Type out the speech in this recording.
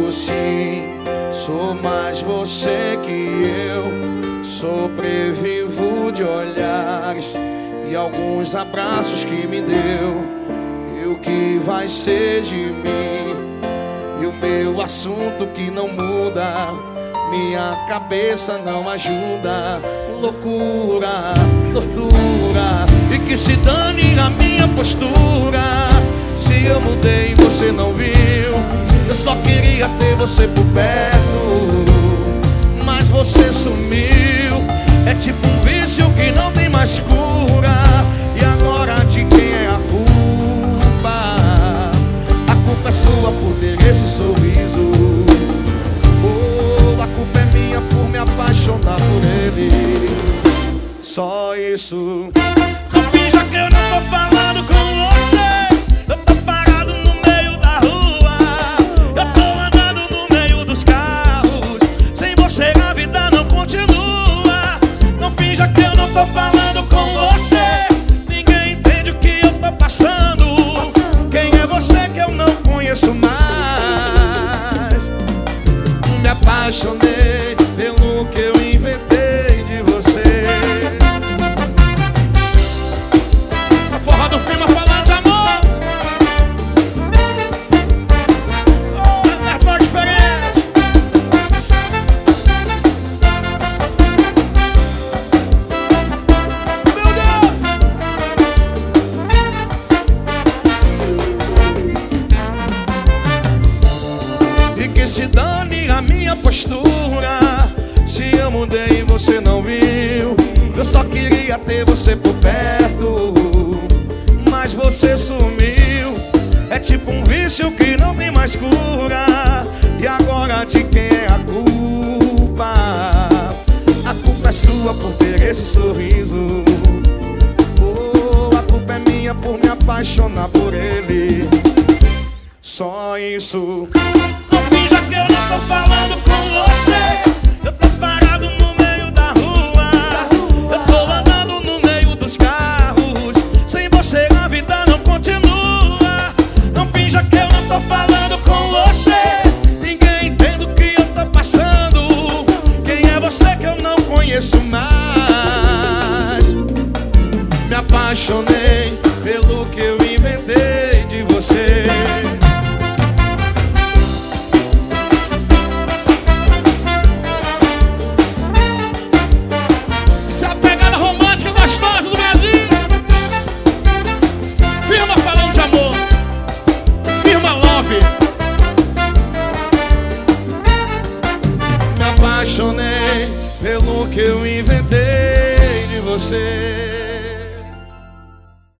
sim, sou mais você que eu. Sobrevivo de olhares e alguns abraços que me deu. E o que vai ser de mim? E o meu assunto que não muda, minha cabeça não ajuda. Loucura, tortura, e que se dane a minha postura. Se eu mudei e você não viu, eu só queria ter você por perto, mas você sumiu. É tipo um vício que não tem mais cura. E agora de quem é a culpa? A culpa é sua por ter esse sorriso. Oh, a culpa é minha por me apaixonar por ele. Só isso. Não finja que eu não tô falando com você. Eu tô parado no meio da rua. Eu tô andando no meio dos carros. Sem você a vida não continua. Não finja que eu não tô falando com você. Ninguém entende o que eu tô passando. Quem é você que eu não conheço mais? Me apaixonei pelo que eu inventei de você. Essa forra do firma falando de amor. Oh, é tão diferente. Meu Deus. E que se dane a minha postura. Se eu mudei e você não viu, eu só queria ter você por perto, mas você sumiu. É tipo um vício que não tem mais cura. E agora de quem é a culpa? A culpa é sua por ter esse sorriso. Oh, a culpa é minha por me apaixonar por ele. Só isso. Não finja que eu não tô falando com você. Eu tô parado no meio da rua. Eu tô andando no meio dos carros. Sem você a vida não continua. Não finja que eu não tô falando com você. Ninguém entende o que eu tô passando. Quem é você que eu não conheço mais? Me apaixonei pelo que eu inventei de você. Essa é a pegada romântica gostosa do Brasil. Firma falando de amor. Firma Love. Me apaixonei pelo que eu inventei de você.